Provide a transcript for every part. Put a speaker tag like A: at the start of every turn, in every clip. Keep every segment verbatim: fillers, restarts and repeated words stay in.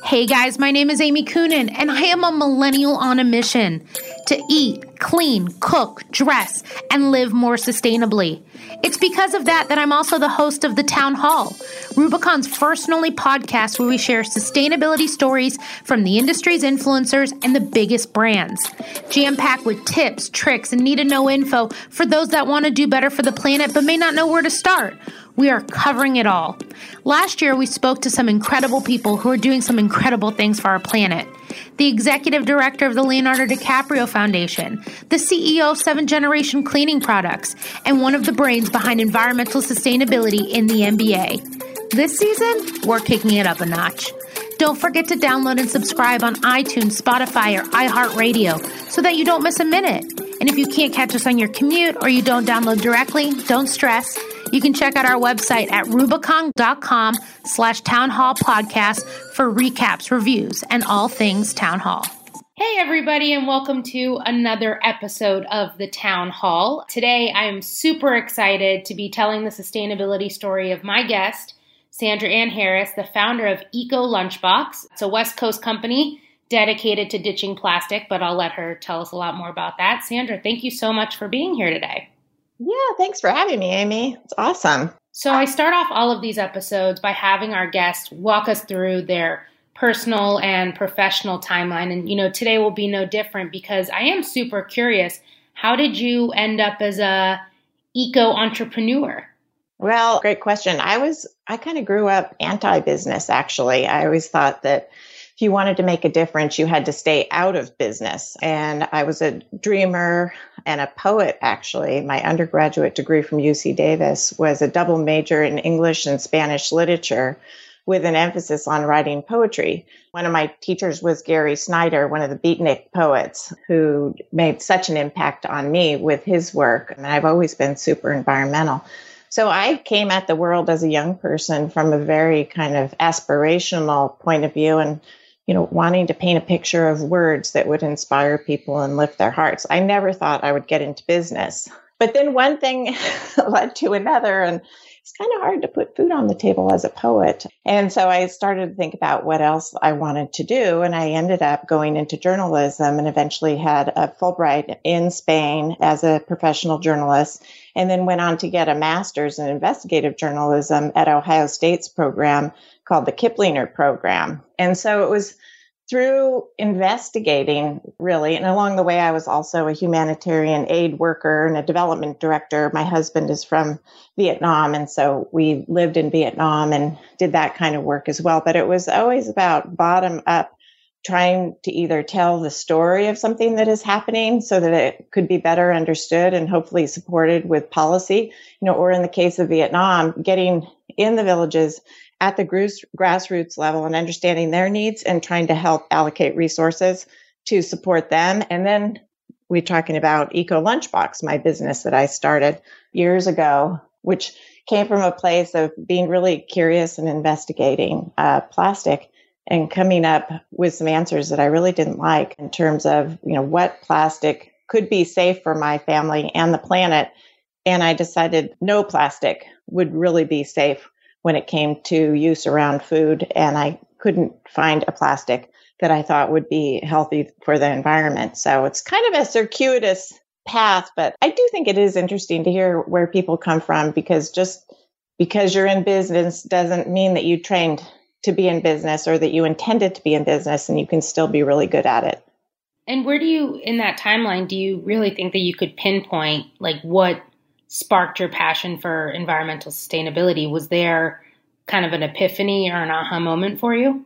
A: Hey guys, my name is Amy Coonan, and I am a millennial on a mission to eat, clean, cook, dress, and live more sustainably. It's because of that that I'm also the host of The Town Hall, Rubicon's first and only podcast where we share sustainability stories from the industry's influencers and the biggest brands. Jam-packed with tips, tricks, and need-to-know info for those that want to do better for the planet but may not know where to start. We are covering it all. Last year, we spoke to some incredible people who are doing some incredible things for our planet. The executive director of the Leonardo DiCaprio Foundation, the C E O of Seven Generation Cleaning Products, and one of the brains behind environmental sustainability in the N B A. This season, we're kicking it up a notch. Don't forget to download and subscribe on iTunes, Spotify, or iHeartRadio so that you don't miss a minute. And if you can't catch us on your commute or you don't download directly, don't stress. You can check out our website at rubicon.com slash town hall podcast for recaps, reviews, and all things Town Hall. Hey everybody, and welcome to another episode of The Town Hall. Today I am super excited to be telling the sustainability story of my guest, Sandra Ann Harris, the founder of Eco Lunchbox. It's a West Coast company dedicated to ditching plastic, but I'll let her tell us a lot more about that. Sandra, thank you so much for being here today.
B: Yeah, thanks for having me, Amy. It's awesome.
A: So I start off all of these episodes by having our guests walk us through their personal and professional timeline. And, you know, today will be no different because I am super curious. How did you end up as a eco-entrepreneur?
B: Well, great question. I was, I kind of grew up anti-business, actually. I always thought that if you wanted to make a difference, you had to stay out of business. And I was a dreamer and a poet, actually. My undergraduate degree from U C Davis was a double major in English and Spanish literature with an emphasis on writing poetry. One of my teachers was Gary Snyder, one of the beatnik poets, who made such an impact on me with his work. And I've always been super environmental. So I came at the world as a young person from a very kind of aspirational point of view and, you know, wanting to paint a picture of words that would inspire people and lift their hearts. I never thought I would get into business. But then one thing led to another, and it's kind of hard to put food on the table as a poet. And so I started to think about what else I wanted to do. And I ended up going into journalism and eventually had a Fulbright in Spain as a professional journalist, and then went on to get a master's in investigative journalism at Ohio State's program called the Kiplinger program. And so it was through investigating, really, and along the way, I was also a humanitarian aid worker and a development director. My husband is from Vietnam, and so we lived in Vietnam and did that kind of work as well. But it was always about bottom up, trying to either tell the story of something that is happening so that it could be better understood and hopefully supported with policy, you know, or in the case of Vietnam, getting in the villages at the grassroots level and understanding their needs and trying to help allocate resources to support them. And then we're talking about Eco Lunchbox, my business that I started years ago, which came from a place of being really curious and investigating uh, plastic and coming up with some answers that I really didn't like in terms of, you know, what plastic could be safe for my family and the planet. And I decided no plastic would really be safe when it came to use around food. And I couldn't find a plastic that I thought would be healthy for the environment. So it's kind of a circuitous path, but I do think it is interesting to hear where people come from, because just because you're in business doesn't mean that you trained to be in business or that you intended to be in business, and you can still be really good at it.
A: And where do you, in that timeline, do you really think that you could pinpoint like what sparked your passion for environmental sustainability? Was there kind of an epiphany or an aha moment for you?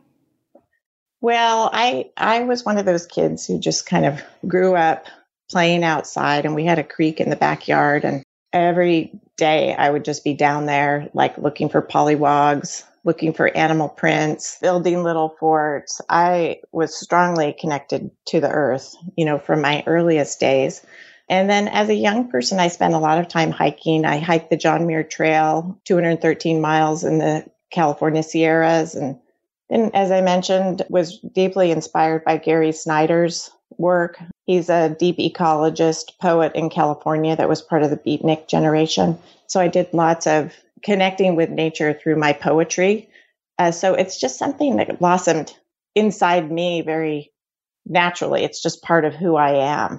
B: Well, I I was one of those kids who just kind of grew up playing outside, and we had a creek in the backyard, and every day I would just be down there, like looking for pollywogs, looking for animal prints, building little forts. I was strongly connected to the earth, you know, from my earliest days. And then as a young person, I spent a lot of time hiking. I hiked the John Muir Trail, two hundred thirteen miles in the California Sierras. And then, as I mentioned, was deeply inspired by Gary Snyder's work. He's a deep ecologist, poet in California that was part of the beatnik generation. So I did lots of connecting with nature through my poetry. Uh, so it's just something that blossomed inside me very naturally. It's just part of who I am.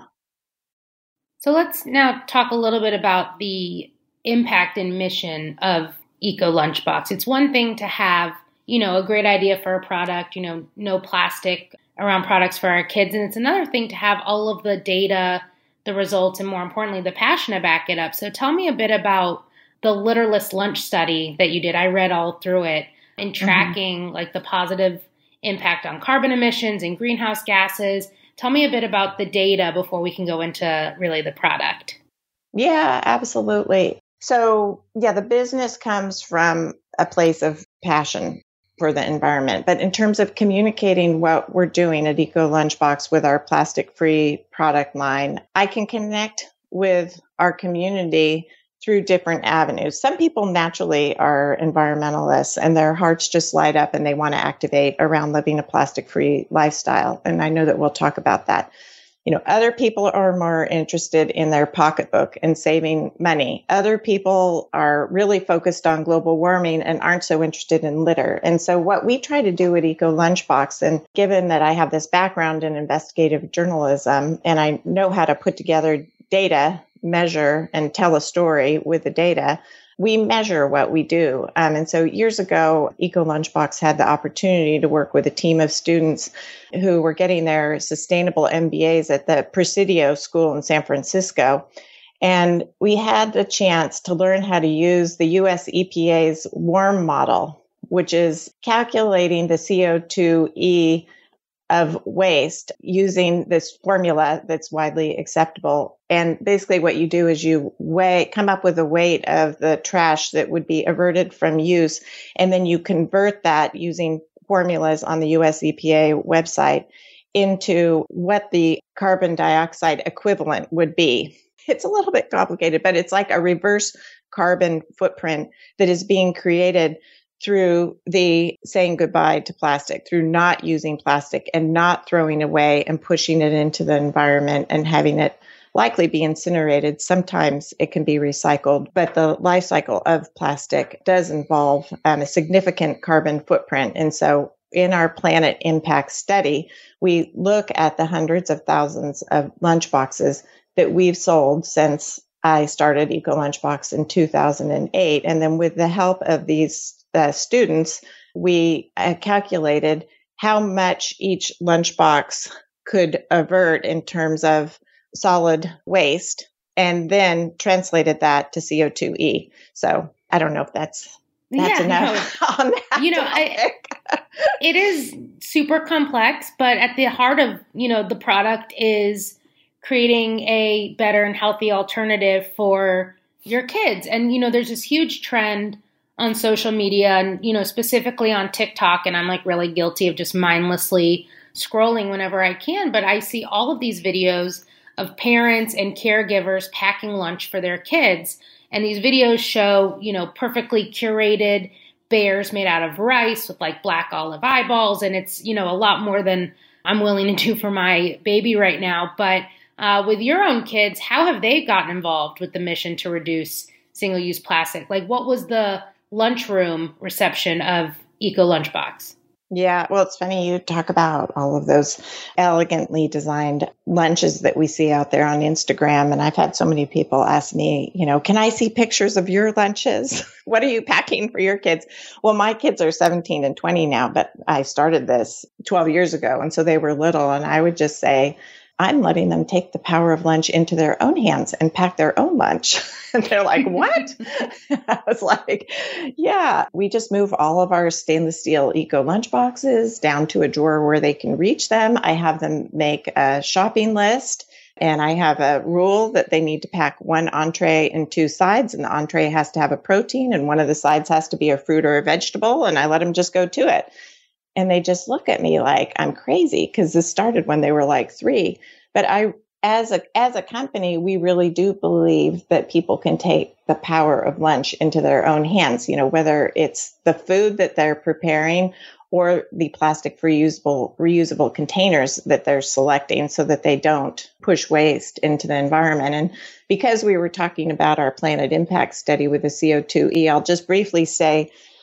A: So let's now talk a little bit about the impact and mission of Eco Lunchbox. It's one thing to have, you know, a great idea for a product, you know, no plastic around products for our kids. And it's another thing to have all of the data, the results, and more importantly, the passion to back it up. So tell me a bit about the Litterless Lunch study that you did. I read all through it and tracking mm-hmm. like the positive impact on carbon emissions and greenhouse gases. Tell me a bit about the data before we can go into really the product.
B: Yeah, absolutely. So yeah, the business comes from a place of passion for the environment. But in terms of communicating what we're doing at Eco Lunchbox with our plastic-free product line, I can connect with our community through different avenues. Some people naturally are environmentalists and their hearts just light up and they want to activate around living a plastic-free lifestyle. And I know that we'll talk about that. You know, other people are more interested in their pocketbook and saving money. Other people are really focused on global warming and aren't so interested in litter. And so what we try to do at Eco Lunchbox, and given that I have this background in investigative journalism and I know how to put together data, measure, and tell a story with the data, we measure what we do. Um, and so years ago, Eco Lunchbox had the opportunity to work with a team of students who were getting their sustainable M B As at the Presidio School in San Francisco. And we had the chance to learn how to use the U S E P A's WARM model, which is calculating the C O two E of waste using this formula that's widely acceptable. And basically what you do is you weigh, come up with a weight of the trash that would be averted from use. And then you convert that using formulas on the U S E P A website into what the carbon dioxide equivalent would be. It's a little bit complicated, but it's like a reverse carbon footprint that is being created through the saying goodbye to plastic, through not using plastic and not throwing away and pushing it into the environment and having it likely be incinerated. Sometimes it can be recycled, but the life cycle of plastic does involve um, a significant carbon footprint. And so in our Planet Impact study, we look at the hundreds of thousands of lunchboxes that we've sold since I started Eco Lunchbox in two thousand eight. And then with the help of these the students, we uh, calculated how much each lunchbox could avert in terms of solid waste and then translated that to C O two E. So I don't know if that's that's yeah, enough no. on that.
A: You know, I, it is super complex, but at the heart of, you know, the product is creating a better and healthy alternative for your kids. And, you know, there's this huge trend on social media and, you know, specifically on TikTok. And I'm like really guilty of just mindlessly scrolling whenever I can. But I see all of these videos of parents and caregivers packing lunch for their kids. And these videos show, you know, perfectly curated bears made out of rice with like black olive eyeballs. And it's, you know, a lot more than I'm willing to do for my baby right now. But uh, with your own kids, how have they gotten involved with the mission to reduce single-use plastic? Like, what was the lunchroom reception of Eco Lunchbox?
B: Yeah, well, it's funny you talk about all of those elegantly designed lunches that we see out there on Instagram. And I've had so many people ask me, you know, can I see pictures of your lunches? What are you packing for your kids? Well, my kids are seventeen and twenty now, but I started this twelve years ago. And so they were little. And I would just say, I'm letting them take the power of lunch into their own hands and pack their own lunch. And they're like, what? I was like, yeah, we just move all of our stainless steel Eco Lunch boxes down to a drawer where they can reach them. I have them make a shopping list. And I have a rule that they need to pack one entree and two sides. And the entree has to have a protein and one of the sides has to be a fruit or a vegetable. And I let them just go to it. And they just look at me like I'm crazy because this started when they were like three. But I, as a as a company, we really do believe that people can take the power of lunch into their own hands. You know, whether it's the food that they're preparing or the plastic reusable reusable containers that they're selecting, so that they don't push waste into the environment. And because we were talking about our Planet Impact study with the C O two E, I'll just briefly say,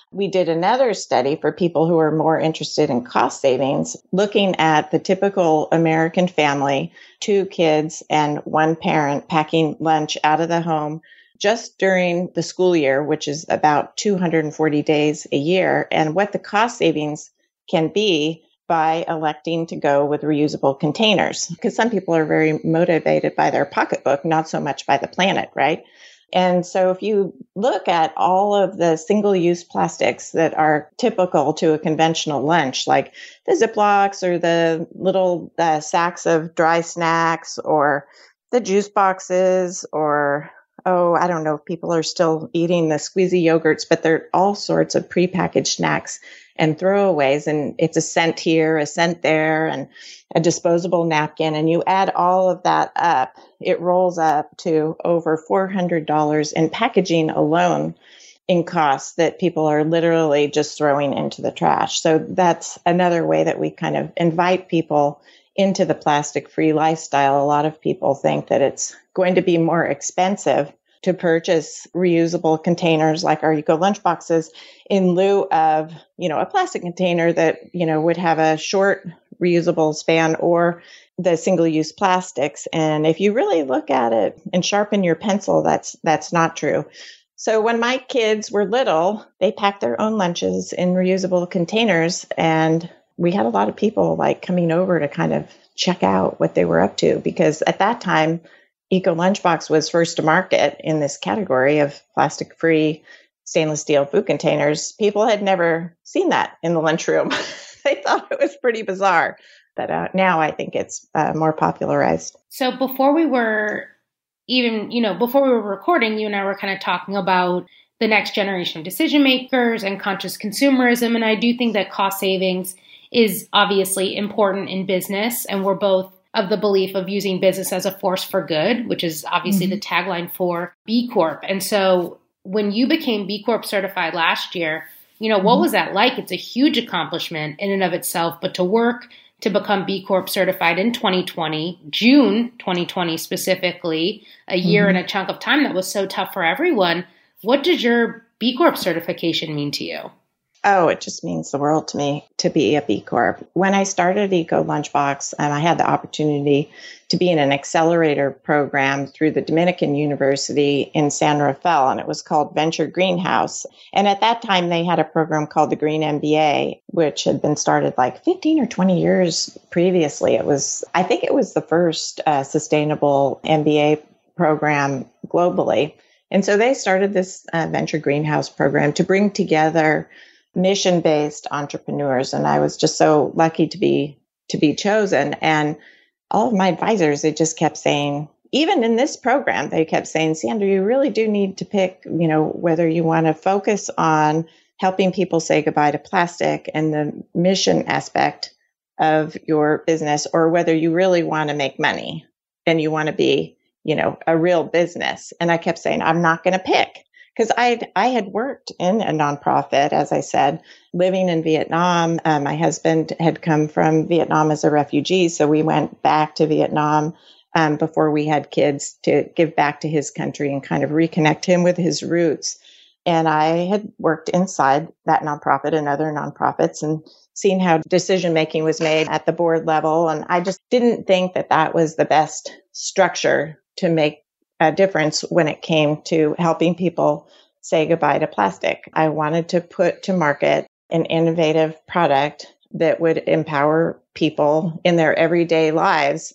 B: We did another study for people who are more interested in cost savings, looking at the typical American family, two kids and one parent packing lunch out of the home just during the school year, which is about two hundred forty days a year, and what the cost savings can be by electing to go with reusable containers. Because some people are very motivated by their pocketbook, not so much by the planet, right? And so if you look at all of the single-use plastics that are typical to a conventional lunch, like the Ziplocs or the little uh, sacks of dry snacks or the juice boxes or, oh, I don't know if people are still eating the squeezy yogurts, but there are all sorts of prepackaged snacks and throwaways. And it's a cent here, a cent there, and a disposable napkin. And you add all of that up, it rolls up to over four hundred dollars in packaging alone in costs that people are literally just throwing into the trash. So that's another way that we kind of invite people into the plastic-free lifestyle. A lot of people think that it's going to be more expensive to purchase reusable containers like our eco lunch boxes in lieu of, you know, a plastic container that, you know, would have a short reusable span or the single-use plastics. And if you really look at it and sharpen your pencil, that's that's not true. So when my kids were little, they packed their own lunches in reusable containers, and we had a lot of people like coming over to kind of check out what they were up to, because at that time, Eco Lunchbox was first to market in this category of plastic-free stainless steel food containers. People had never seen that in the lunchroom. They thought it was pretty bizarre. But uh, now I think it's uh, more popularized.
A: So before we were even, you know, before we were recording, you and I were kind of talking about the next generation of decision makers and conscious consumerism. And I do think that cost savings is obviously important in business. And we're both of the belief of using business as a force for good, which is obviously mm-hmm. the tagline for B Corp. And so when you became B Corp certified last year, you know, what mm-hmm. was that like? It's a huge accomplishment in and of itself, but to work to become B Corp certified in twenty twenty, June twenty twenty specifically, a year mm-hmm. and a chunk of time that was so tough for everyone. What does your B Corp certification mean to you?
B: Oh, it just means the world to me to be a B Corp. When I started Eco Lunchbox, um, I had the opportunity to be in an accelerator program through the Dominican University in San Rafael, and it was called Venture Greenhouse. And at that time, they had a program called the Green M B A, which had been started like fifteen or twenty years previously. It was, I think it was the first uh, sustainable M B A program globally. And so they started this uh, Venture Greenhouse program to bring together mission-based entrepreneurs. And I was just so lucky to be to be chosen. And all of my advisors, they just kept saying, even in this program, they kept saying, Sandra, you really do need to pick, you know, whether you want to focus on helping people say goodbye to plastic and the mission aspect of your business, or whether you really want to make money and you want to be, you know, a real business. And I kept saying, I'm not going to pick. Because I I had worked in a nonprofit, as I said, living in Vietnam. Um, my husband had come from Vietnam as a refugee, so we went back to Vietnam um, before we had kids to give back to his country and kind of reconnect him with his roots. And I had worked inside that nonprofit and other nonprofits and seen how decision making was made at the board level. And I just didn't think that that was the best structure to make a difference when it came to helping people say goodbye to plastic. I wanted to put to market an innovative product that would empower people in their everyday lives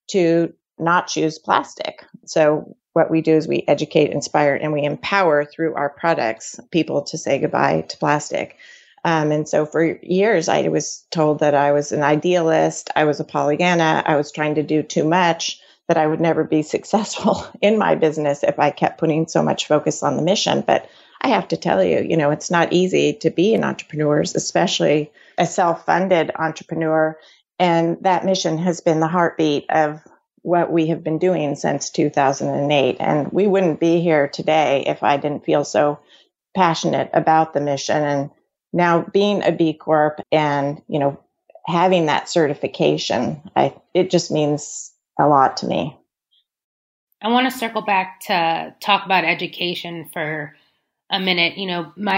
B: to not choose plastic. So what we do is we educate, inspire, and we empower through our products people to say goodbye to plastic. Um, and so for years, I was told that I was an idealist, I was a Pollyanna, I was trying to do too much, that I would never be successful in my business if I kept putting so much focus on the mission. But I have to tell you, you know, it's not easy to be an entrepreneur, especially a self-funded entrepreneur. And that mission has been the heartbeat of what we have been doing since two thousand eight. And we wouldn't be here today if I didn't feel so passionate about the mission. And now being a B Corp and, you know, having that certification, I, it just means a lot to me.
A: I want to circle back to talk about education for a minute. You know, my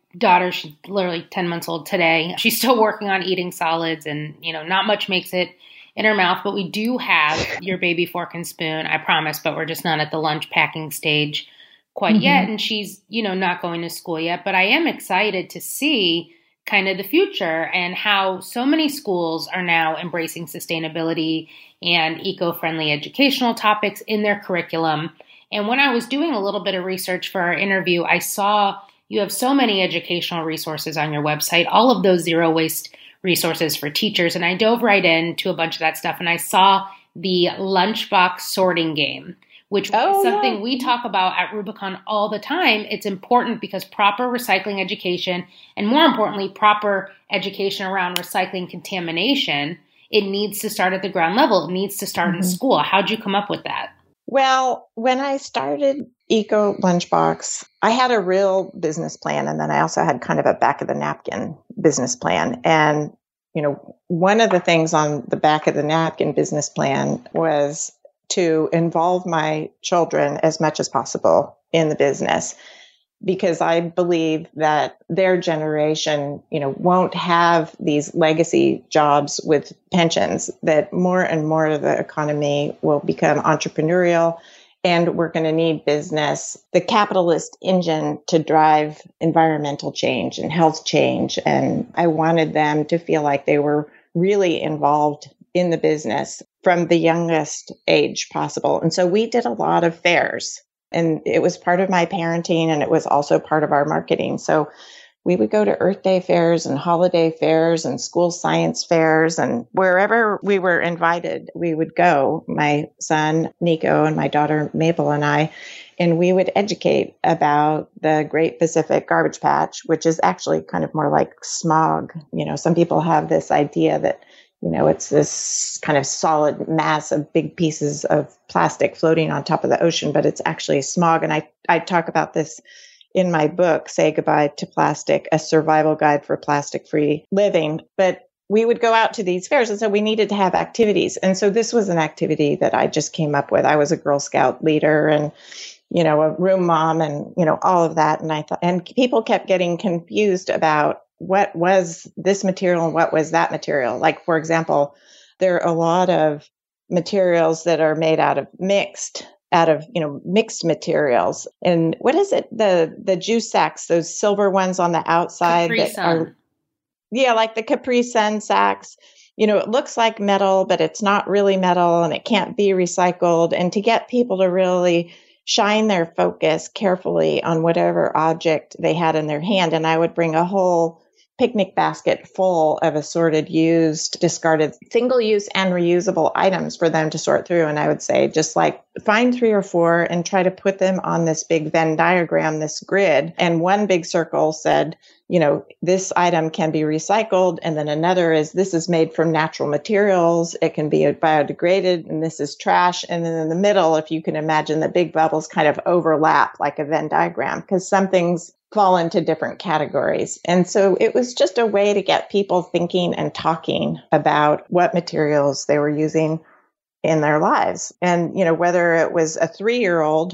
A: daughter, she's literally ten months old today. She's still working on eating solids and, you know, not much makes it in her mouth, but we do have your baby fork and spoon, I promise, but we're just not at the lunch packing stage quite mm-hmm. yet. And she's, you know, not going to school yet, but I am excited to see kind of the future and how so many schools are now embracing sustainability and eco-friendly educational topics in their curriculum. And when I was doing a little bit of research for our interview, I saw you have so many educational resources on your website, all of those zero waste resources for teachers. And I dove right into a bunch of that stuff. And I saw the lunchbox sorting game, which oh, is something yeah. we talk about at Rubicon all the time. It's important because proper recycling education, and more importantly, proper education around recycling contamination, it needs to start at the ground level. It needs to start mm-hmm. in school. How'd you come up with that?
B: Well, when I started Eco Lunchbox, I had a real business plan, and then I also had kind of a back of the napkin business plan. And, you know, one of the things on the back of the napkin business plan was to involve my children as much as possible in the business, because I believe that their generation, you know, won't have these legacy jobs with pensions, that more and more of the economy will become entrepreneurial, and we're going to need business, the capitalist engine, to drive environmental change and health change. And I wanted them to feel like they were really involved in the business from the youngest age possible. And so we did a lot of fairs. And it was part of my parenting, and it was also part of our marketing. So we would go to Earth Day fairs and holiday fairs and school science fairs, and wherever we were invited, we would go, my son, Nico, and my daughter, Mabel, and I, and we would educate about the Great Pacific Garbage Patch, which is actually kind of more like smog. You know, some people have this idea that, you know, it's this kind of solid mass of big pieces of plastic floating on top of the ocean, but it's actually smog. And I, I talk about this in my book, Say Goodbye to Plastic, A Survival Guide for Plastic-Free Living. But we would go out to these fairs, and so we needed to have activities. And so this was an activity that I just came up with. I was a Girl Scout leader and, you know, a room mom and, you know, all of that. And I thought, and people kept getting confused about what was this material and what was that material. Like, for example, there are a lot of materials that are made out of mixed, out of, you know, mixed materials. And what is it? The, the juice sacks, those silver ones on the outside
A: Capri
B: that
A: Sun.
B: are, yeah, like the Capri Sun sacks. You know, it looks like metal, but it's not really metal, and it can't be recycled. And to get people to really shine their focus carefully on whatever object they had in their hand. And I would bring a whole picnic basket full of assorted, used, discarded, single-use and reusable items for them to sort through. And I would say, just like, find three or four and try to put them on this big Venn diagram, this grid. And one big circle said, you know, this item can be recycled. And then another is, this is made from natural materials. It can be biodegraded, and this is trash. And then in the middle, if you can imagine, the big bubbles kind of overlap like a Venn diagram, because some things fall into different categories. And so it was just a way to get people thinking and talking about what materials they were using in their lives. And, you know, whether it was a three-year-old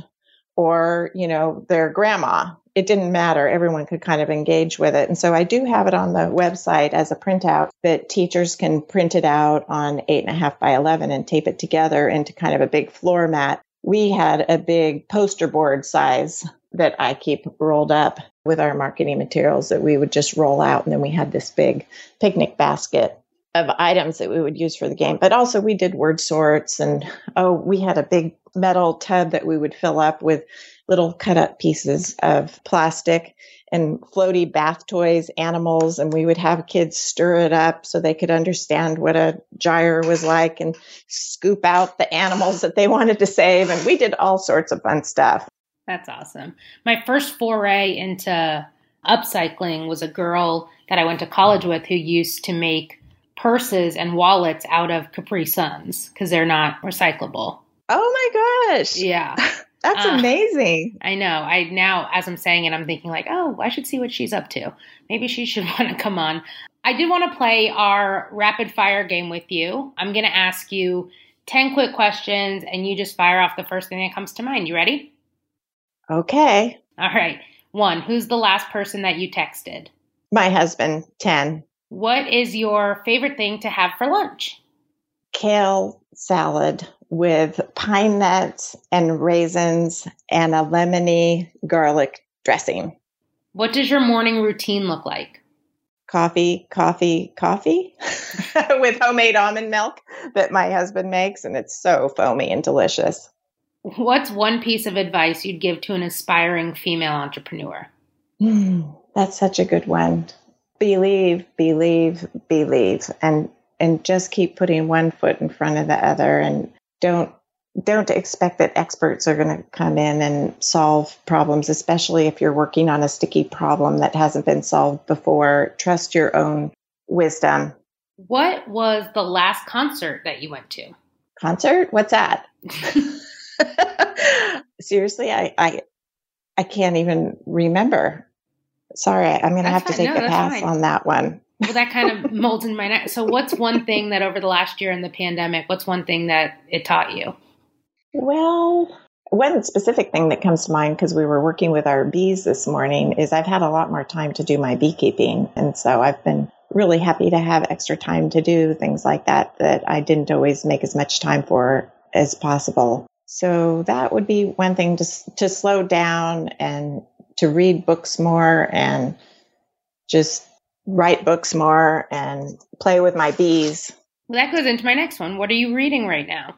B: or, you know, their grandma, it didn't matter. Everyone could kind of engage with it. And so I do have it on the website as a printout that teachers can print it out on eight and a half by eleven and tape it together into kind of a big floor mat. We had a big poster board size that I keep rolled up with our marketing materials that we would just roll out. And then we had this big picnic basket of items that we would use for the game. But also we did word sorts, and, oh, we had a big metal tub that we would fill up with little cut up pieces of plastic and floaty bath toys, animals. And we would have kids stir it up so they could understand what a gyre was like and scoop out the animals that they wanted to save. And we did all sorts of fun stuff.
A: That's awesome. My first foray into upcycling was a girl that I went to college with who used to make purses and wallets out of Capri Suns because they're not recyclable.
B: Oh my gosh.
A: Yeah.
B: That's uh, amazing.
A: I know. I now, as I'm saying it, I'm thinking like, oh, I should see what she's up to. Maybe she should want to come on. I did want to play our rapid fire game with you. I'm going to ask you ten quick questions, and you just fire off the first thing that comes to mind. You ready?
B: Okay.
A: All right. One. Who's the last person that you texted?
B: My husband. ten.
A: What is your favorite thing to have for lunch?
B: Kale salad with pine nuts and raisins and a lemony garlic dressing.
A: What does your morning routine look like?
B: Coffee, coffee, coffee with homemade almond milk that my husband makes, and it's so foamy and delicious.
A: What's one piece of advice you'd give to an aspiring female entrepreneur?
B: Mm, that's such a good one. Believe, believe, believe, and and just keep putting one foot in front of the other, and don't don't expect that experts are going to come in and solve problems, especially if you're working on a sticky problem that hasn't been solved before. Trust your own wisdom.
A: What was the last concert that you went to?
B: Concert? What's that? Seriously, I, I I can't even remember. Sorry, I'm going to have to take
A: no,
B: a pass
A: fine.
B: on that one.
A: Well, that kind of molds in my neck. So what's one thing that over the last year in the pandemic, what's one thing that it taught you?
B: Well, one specific thing that comes to mind, because we were working with our bees this morning, is I've had a lot more time to do my beekeeping. And so I've been really happy to have extra time to do things like that, that I didn't always make as much time for as possible. So that would be one thing, to, to slow down and to read books more and just write books more and play with my bees.
A: Well, that goes into my next one. What are you reading right now?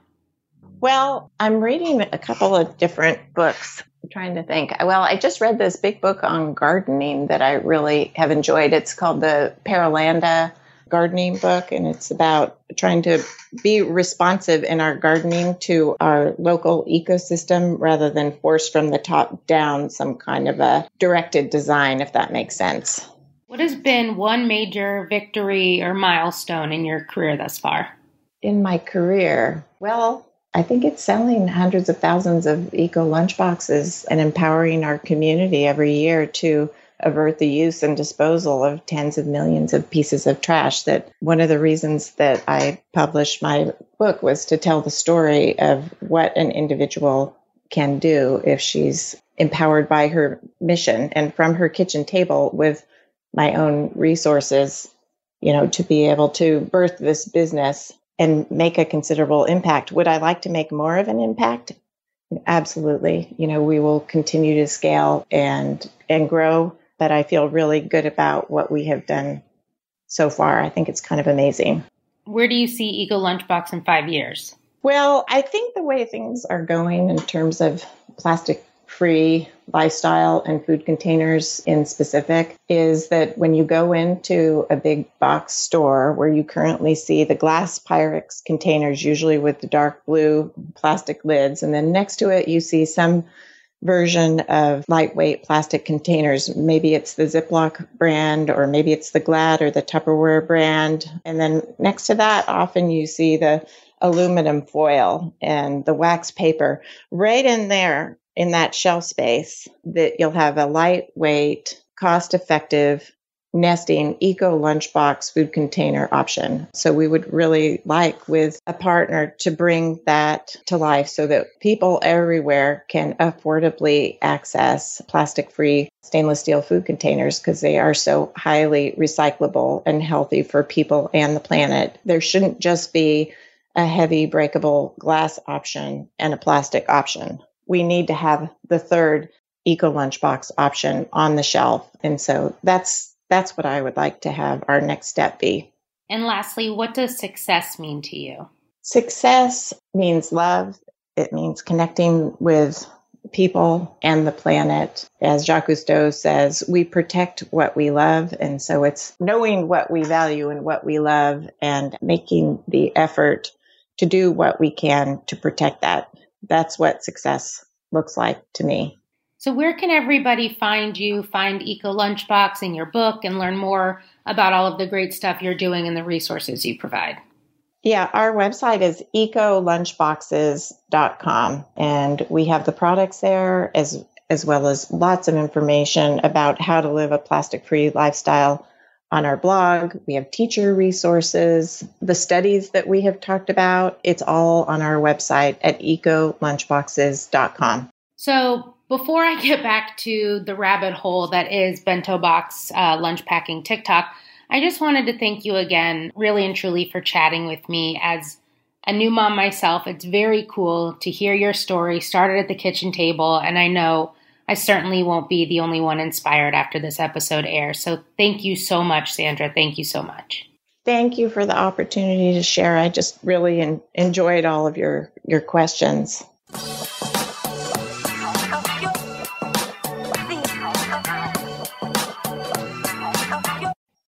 B: Well, I'm reading a couple of different books. I'm trying to think. Well, I just read this big book on gardening that I really have enjoyed. It's called the Pearlanda Gardening Book, and it's about trying to be responsive in our gardening to our local ecosystem rather than force from the top down some kind of a directed design, if that makes sense.
A: What has been one major victory or milestone in your career thus far?
B: In my career, well, I think it's selling hundreds of thousands of eco lunchboxes and empowering our community every year to avert the use and disposal of tens of millions of pieces of trash. That one of the reasons that I published my book was to tell the story of what an individual can do if she's empowered by her mission and from her kitchen table with my own resources, you know, to be able to birth this business and make a considerable impact. Would I like to make more of an impact? Absolutely. You know, we will continue to scale and and grow, but I feel really good about what we have done so far. I think it's kind of amazing.
A: Where do you see Eco Lunchbox in five years?
B: Well, I think the way things are going in terms of plastic-free lifestyle and food containers in specific is that when you go into a big box store where you currently see the glass Pyrex containers, usually with the dark blue plastic lids, and then next to it you see some version of lightweight plastic containers. Maybe it's the Ziploc brand, or maybe it's the Glad or the Tupperware brand. And then next to that, often you see the aluminum foil and the wax paper. Right in there, in that shelf space, that you'll have a lightweight, cost-effective, nesting eco lunchbox food container option. So we would really like, with a partner, to bring that to life so that people everywhere can affordably access plastic-free stainless steel food containers, because they are so highly recyclable and healthy for people and the planet. There shouldn't just be a heavy breakable glass option and a plastic option. We need to have the third eco lunchbox option on the shelf. And so that's that's what I would like to have our next step be.
A: And lastly, what does success mean to you?
B: Success means love. It means connecting with people and the planet. As Jacques Cousteau says, we protect what we love. And so it's knowing what we value and what we love and making the effort to do what we can to protect that. That's what success looks like to me.
A: So where can everybody find you, find Eco Lunchbox in your book, and learn more about all of the great stuff you're doing and the resources you provide?
B: Yeah, our website is eco lunchboxes dot com, and we have the products there as as well as lots of information about how to live a plastic-free lifestyle on our blog. We have teacher resources, the studies that we have talked about. It's all on our website at eco lunchboxes dot com.
A: So Before I get back to the rabbit hole that is Bento Box uh, lunch packing TikTok, I just wanted to thank you again, really and truly, for chatting with me. As a new mom myself, it's very cool to hear your story, started at the kitchen table, and I know I certainly won't be the only one inspired after this episode airs. So thank you so much, Sandra. Thank you so much.
B: Thank you for the opportunity to share. I just really en- enjoyed all of your, your questions.